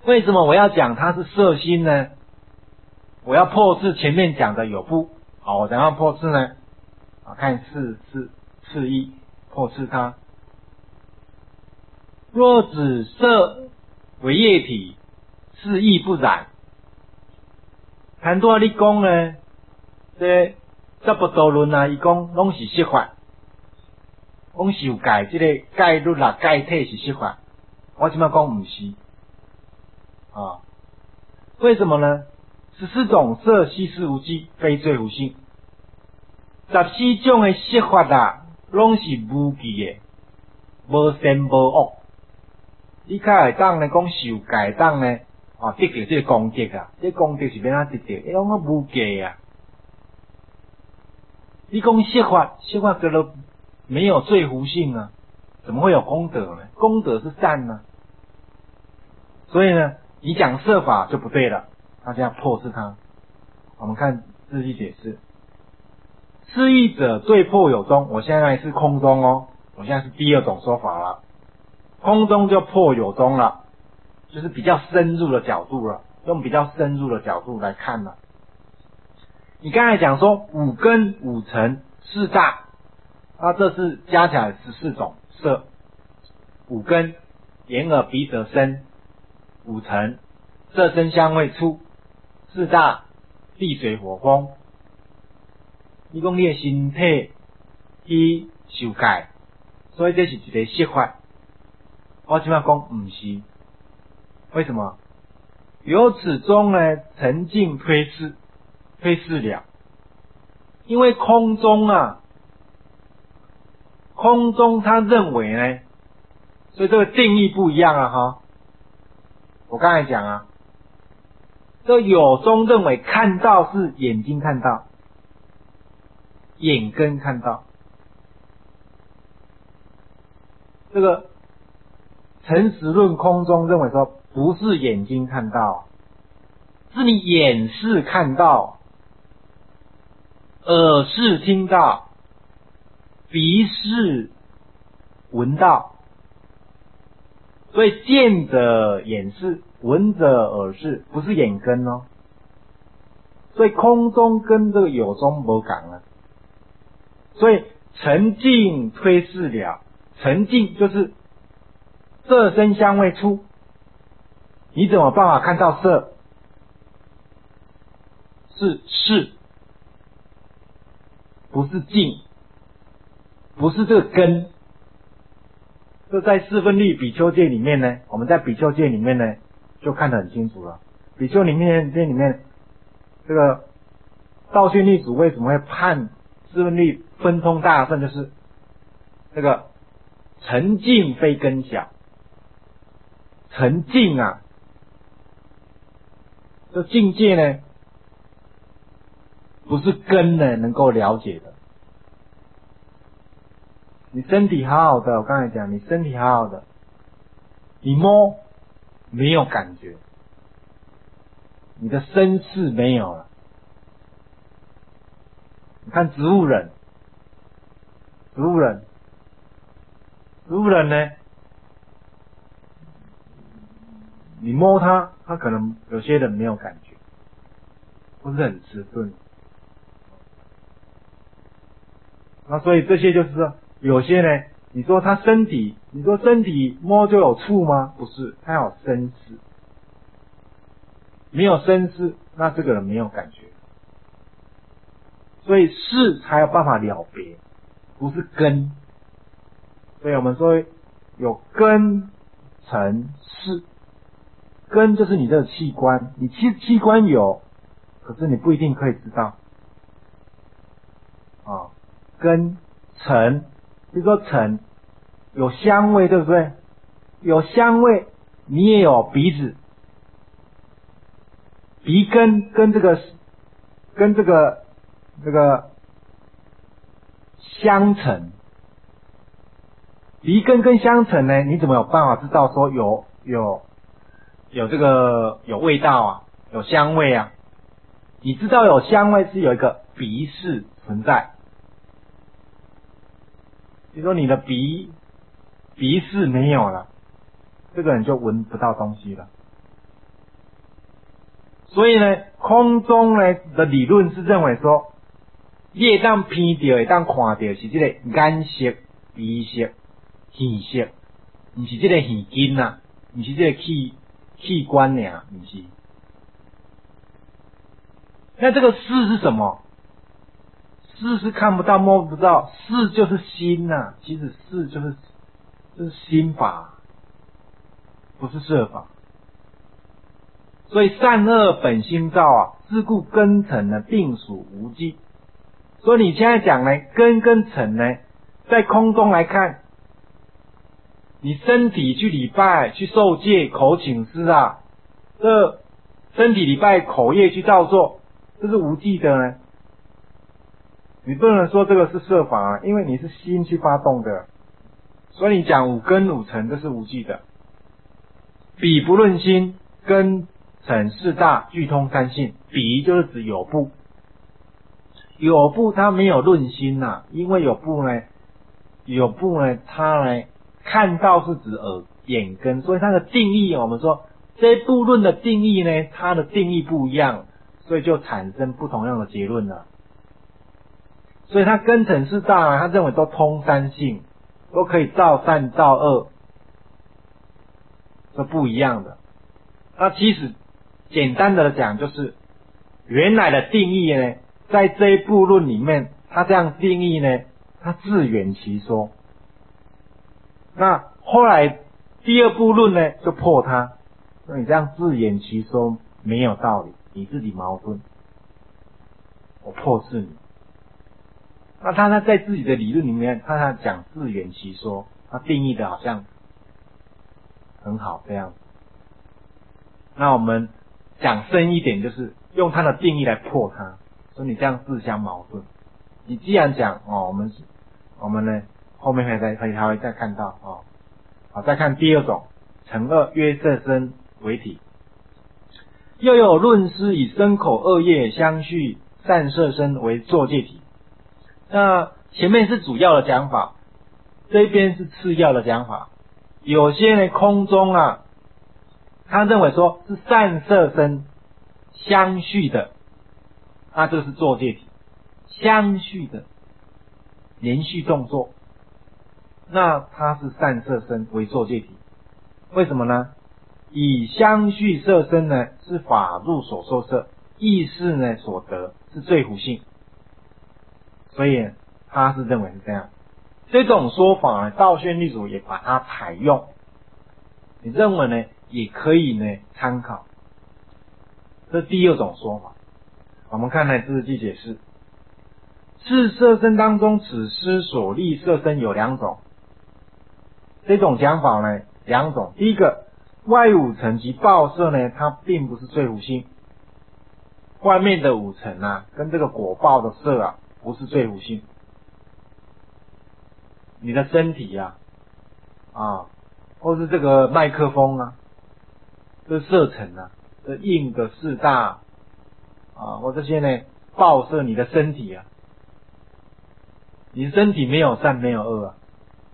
为什么我要讲它是色心呢？我要破斥前面讲的有部。好，我怎样破斥呢？看次义破斥它。若指色为液体，是亦不然。很多你讲呢，这十不多论啊，伊讲拢是色法，讲受戒这个戒律啦、戒体是色法。我即摆讲唔是啊？为什么呢？14种色悉是无记，非罪无性。14种的色法啦，拢是无记的，无善无恶。你较会当呢讲受戒当呢，得到这个功德啊，这个功德是要哪得到？拢个无记啊。你讲色法叫做没有罪无性啊，怎么会有功德呢？功德是善呢，所以呢，你讲色法就不对了，大家破斥它。我们看字义解释，释义者对破有宗，我现在是空宗哦，我现在是第二种说法了。空宗就破有宗了，就是比较深入的角度了，用比较深入的角度来看了。你刚才讲说五根五尘四大，这是加起来14种色。五根眼耳鼻舌身，五尘色声香味触，四大地水火风。你讲你的身体去受戒，所以这是一个色法。我即摆讲不是，为什么？由此中呢，沉静推示了，因为空中他认为呢，所以这个定义不一样啊哈。我刚才讲啊，这有中认为看到是眼睛看到，眼根看到，这个诚实论空中认为说不是眼睛看到，是你眼视看到，耳视听到，鼻视闻到，所以见者眼视，闻者耳视，不是眼根哦。所以空中跟这个有中无讲了，所以沉静推示了，沉静就是色声香味触，你怎么办法看到色？是视，不是静，不是这个根。这在四分律比丘戒里面呢，我们在比丘戒里面呢就看得很清楚了。比丘里面这个道训律主为什么会判四分律分通大圣，就是这个沉静非根小。沉静啊，这境界呢，不是根呢能够了解的。你身体好好的，我刚才讲，你身体好好的，你摸没有感觉，你的身世没有了。你看植物人呢，你摸它，它可能有些人没有感觉，或是很迟钝。那所以这些就是说，有些呢，你说他身体摸就有触吗？不是，他有身识。没有身识，那这个人没有感觉。所以识才有办法了别，不是根。所以我们说有根尘识，根就是你这个器官，你器官有，可是你不一定可以知道。根尘，比如说尘有香味，对不对？有香味，你也有鼻子，鼻根跟这个相乘，鼻根跟相乘呢，你怎么有办法知道说有这个有味道啊，有香味啊？你知道有香味是有一个鼻识存在。比如说你的鼻识没有了，这个人就闻不到东西了。 所以呢，空中呢的理论是认为说，你会当偏到会当看到是这个眼色、鼻色、耳色，不是这个耳根啊，不是这个器官呀，不是。那这个视是什么？视是看不到摸不到，视就是心呐、其实视就是心法，不是色法。所以善恶本心造啊，自故根尘呢并属无记。所以你现在讲呢，根跟尘呢，在空中来看，你身体去礼拜、去受戒、口请施啊，这身体礼拜、口业去造作，这是无记的呢。你不能说这个是色法啊，因为你是心去发动的，所以你讲五根五尘，这是无记的。彼不论心，根尘四大俱通三性，彼就是指有部，有部它没有论心呐、因为有部呢，它呢看到是指耳眼根，所以它的定义我们说这一部论的定义呢，它的定义不一样，所以就产生不同样的结论了。所以它根尘四大呢，他认为都通三性，都可以造善造恶，是不一样的。那其实简单的讲，就是原来的定义呢，在这一部论里面，他这样定义呢，他自圆其说。那后来第二部论呢，就破它，那你这样自圆其说没有道理，你自己矛盾，我破斥你。那他在自己的理论里面，他讲自圆其说，他定义的好像很好这样子。那我们讲深一点，就是用他的定义来破它，所以你这样自相矛盾。你既然讲我们呢后面还会再看到哦。好，再看第二种，成恶约色身为体，又有论师以身口恶业相续善色身为作戒体。那前面是主要的讲法，这边是次要的讲法。有些呢空中啊，他认为说是善色身相续的，那这是作戒体，相续的连续动作，那它是善色身为作戒体。为什么呢？以相续色身呢是法入所受色，意识呢所得是最弧性，所以他是认为是这样。这种说法呢，道宣律主也把它采用，你认为呢也可以呢参考。这是第二种说法。我们看来字句解释，是色身当中此师所立色身有两种。这种讲法呢两种，第一个外五层及报色呢，它并不是最弧性，外面的五层啊跟这个果报的色啊不是最弧性。你的身体啊或是这个麦克风啊，这色层啊，这硬的四大或这些呢报色你的身体啊，你的身体没有善没有恶啊。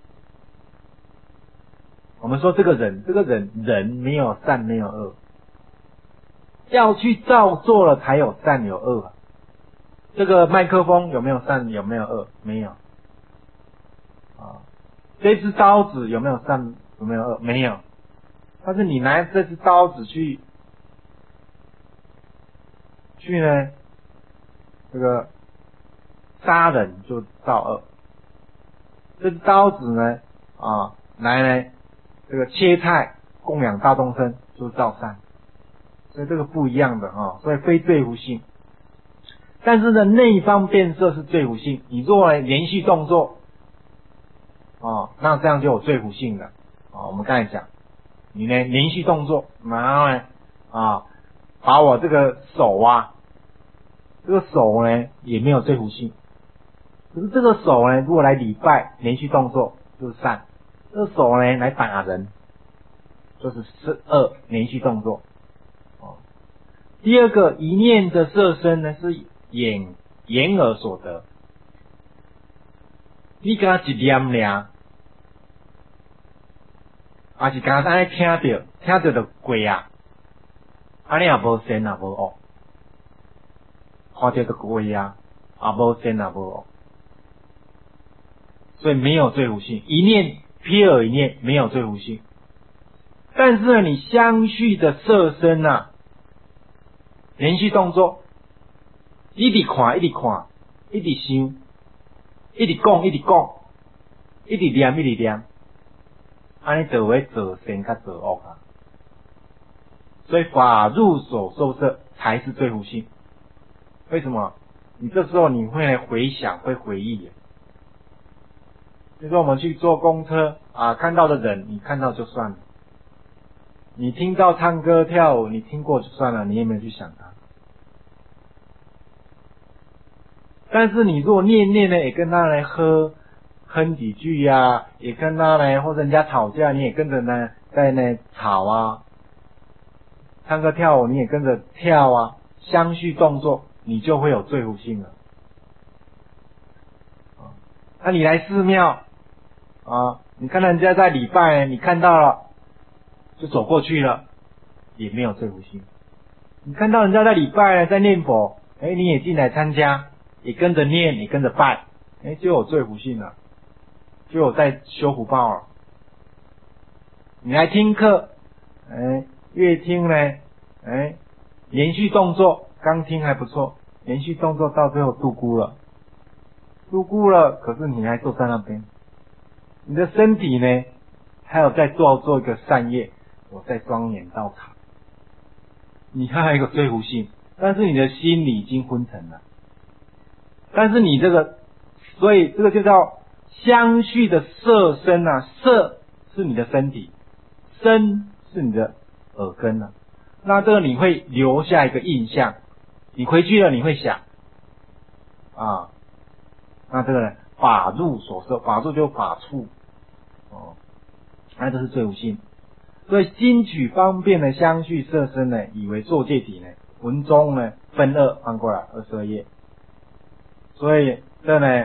我们说这个人没有善没有恶，要去造作了才有善有恶啊。这个麦克风有没有善有没有恶？没有这只刀子有没有善有没有恶？没有。但是你拿这只刀子去呢这个杀人就造恶，这只刀子呢来呢这个切菜供养大众生就造善，所以这个不一样的所以非最弧性。但是呢内方变色是最弧性，你如果连续动作那这样就有最弧性的我们刚才讲，你呢连续动作，然后呢把我这个手呢也没有最弧性。可是这个手呢如果来礼拜连续动作就是善，这个手呢来打人就是恶连续动作第二个一念的色身呢是眼耳所得，你跟他一念尔还是刚才听到就过啊，你也无善也无恶， 看到就鬼啊，无善也无恶，所以没有罪福性，一念瞥一念没有罪福性。但是呢，你相续的色身啊，连续动作，一直看，一直看，一直想，一直讲，一直讲，一直念，一直念，安尼就会做善甲做恶啊。所以法入所受色才是罪福性。为什么？你这时候你会来回想，会回忆。比如说我们去坐公车啊，看到的人你看到就算了，你听到唱歌跳舞你听过就算了，你也没有去想它。但是你如果念念呢，也跟他来哼几句啊，也跟他来，或者人家吵架，你也跟着呢在那吵啊，唱歌跳舞你也跟着跳啊，相续动作，你就会有罪福性了。那你来寺庙啊，你看到人家在礼拜，你看到了就走过去了，也没有罪福性。你看到人家在礼拜在念佛，你也进来参加，也跟着念，也跟着拜，就有罪福性了，就有在修福报了。你来听课，越听呢，连续动作，刚听还不错，连续动作到最后度孤了，可是你还坐在那边，你的身体呢，还有在做一个善业，我在庄严道场，你还有一个罪福性，但是你的心里已经昏沉了。但是你这个，所以这个就叫相续的色身啊，色是你的身体，身是你的耳根啊。那这个你会留下一个印象，你回去了你会想啊，那这个呢，法入所摄，法入就法处那这是罪福性。所以经取方便的相续色身呢，以为作界体呢，文中呢分二，翻过来22页。所以这呢，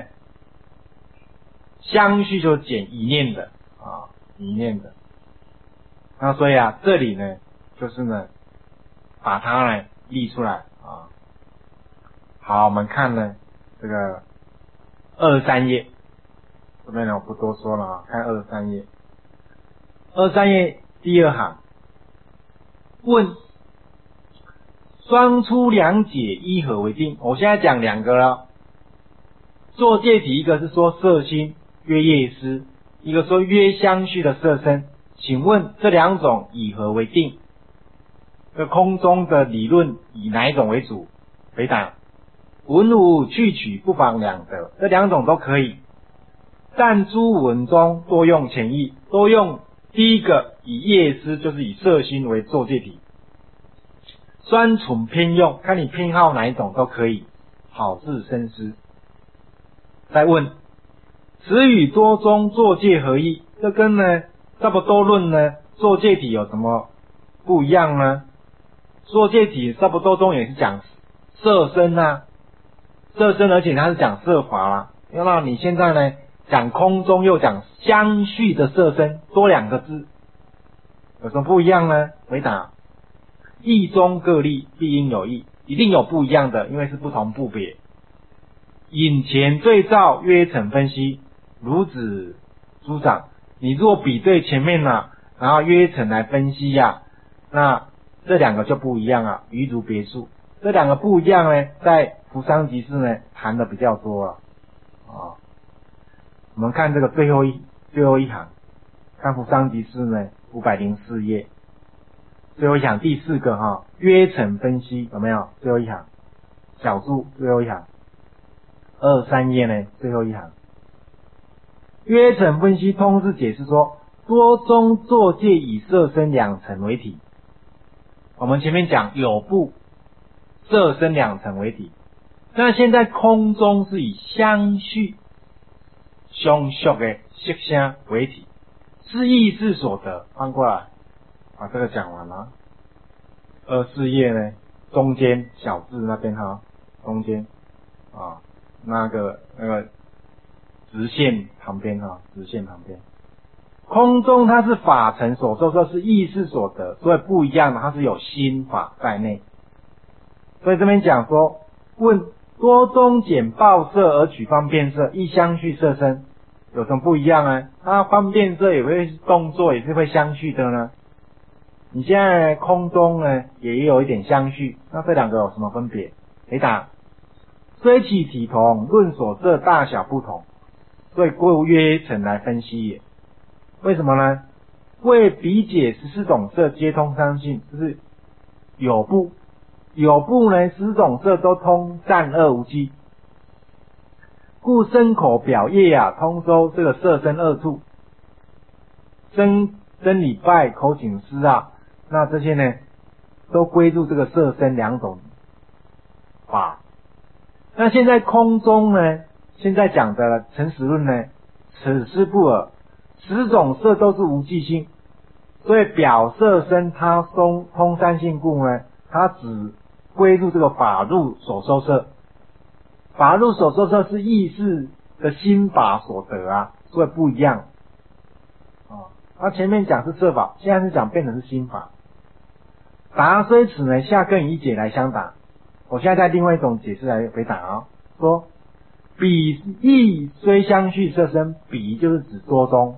相续就减一念的一念的。那所以这里呢，就是呢，把它呢立出来啊。好，我们看呢这个23页，这边呢我不多说了看23页。23页第二行，问双出两解依何为定？我现在讲两个了。作界体一个是说色心约业师，一个说约相续的色身，请问这两种以何为定？这空中的理论以哪一种为主？回答：文武去取不妨两得，这两种都可以，但诸文中多用前义，多用第一个以业师，就是以色心为作界体，专存偏用，看你偏好哪一种都可以，好自深思。再问，此与多中作界何异？这跟呢差不多论呢作界体有什么不一样呢？作界体差不多中也是讲色身色身，而且它是讲色法啦。那你现在呢讲空中又讲相续的色身，多两个字，有什么不一样呢？回答：异中各立，必应有异，一定有不一样的，因为是不同部别。引前对照约成分析，如子诸长，你若比对前面然后约成来分析那这两个就不一样啊，余如别述。这两个不一样呢，在扶桑集士呢谈的比较多了我们看这个最后一行，看扶桑集士呢504页，最后一行第四个约成分析，有没有？最后一行小注，最后一行23页呢最后一行，约成分析通是解释说，多中作界以色身两层为体。我们前面讲有部色身两层为体，那现在空中是以相续相续的色声为体，是意识所得。翻过来把这个讲完了。24页呢中间小字那边中间那个直线旁边直线旁边，空中它是法尘所受，这是意识所得，所以不一样的，它是有心法在内。所以这边讲说， 问多中减报色而取方便色，亦相续色身，有什么不一样呢？它方便色也会动作，也是会相续的呢。你现在空中呢也有一点相续，那这两个有什么分别？回答：虽其体同，论所色大小不同，所以故约成来分析也。为什么呢？为比解14种色皆通三性，就是有部呢，14种色都通善恶无记，故身口表业啊，通周这个色身二处，真理拜口请思啊，那这些呢都归入这个色身两种法。那现在空中呢，现在讲的诚实论呢，此事不尔，10种色都是无记性，所以表色身它通三性故呢，它只归入这个法入所受色。法入所受色是意识的心法所得啊，所以不一样。他前面讲是色法，现在是讲变成是心法。答虽此呢，下更以解来相答。我现在在另外一种解释来回答啊，说比义虽相续色身，比就是指多中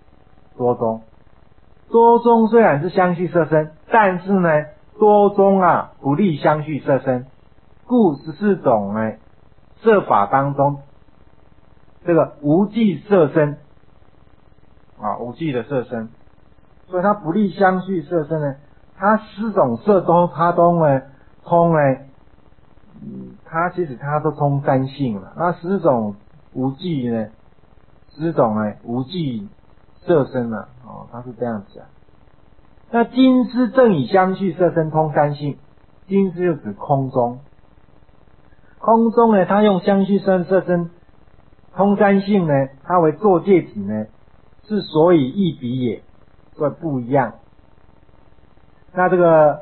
虽然是相续色身，但是呢多中啊不利相续色身，故14种呢色法当中，这个无记色身无记的色身，所以它不利相续色身呢，它10种色它都呢通呢，它其实它都通三性了。那10种无记呢，10种呢无记色身了它是这样子啊。那金丝正以相续色身通三性，金丝就指空中呢，它用相续色身通三性呢，它为作界体呢，是所以异比也，所以不一样。那这个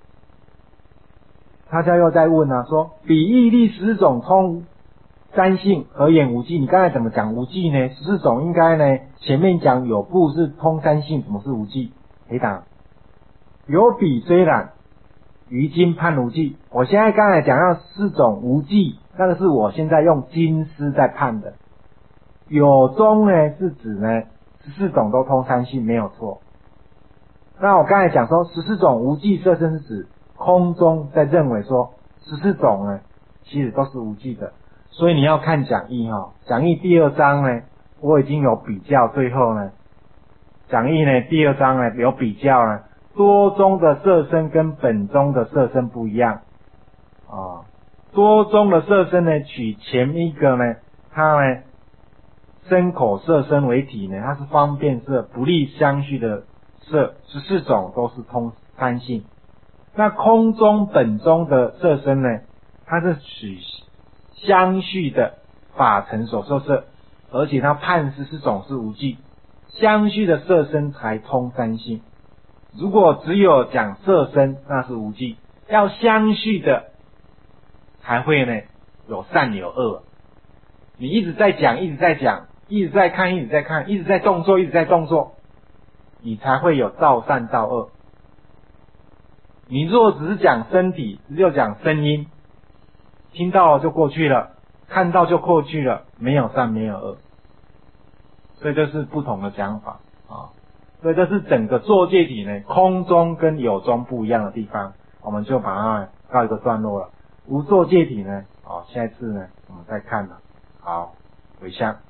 他家又在问说比义立10种通三性，何言无记？你刚才怎么讲无记呢？14种应该呢，前面讲有部是通三性，怎么是无记？回答：有比虽然，于今判无记。我现在刚才讲到4种无记，那个是我现在用金丝在判的。有中呢是指呢14种都通三性，没有错。那我刚才讲说14种无记色身是指空中在认为说14种呢其实都是无记的，所以你要看讲义讲义第2章呢我已经有比较，最后呢讲义呢第2章呢有比较呢，多中的色身跟本中的色身不一样多中的色身呢取前一个呢，它呢身口色身为体呢，它是方便色不利相续的色，14种都是通三性。那空中本中的色身呢，它是取相续的法尘所受色，而且它判14种是无记，相续的色身才通三性。如果只有讲色身，那是无记，要相续的才会呢有善有恶。你一直在讲，一直在看，一直在动作，你才会有造善造恶。你若只是讲身体，只有讲声音，听到了就过去了，看到就过去了，没有善没有恶。所以这是不同的讲法所以这是整个作界体呢空中跟有中不一样的地方，我们就把它告一个段落了。无作界体呢下一次呢我们再看了。好，回向。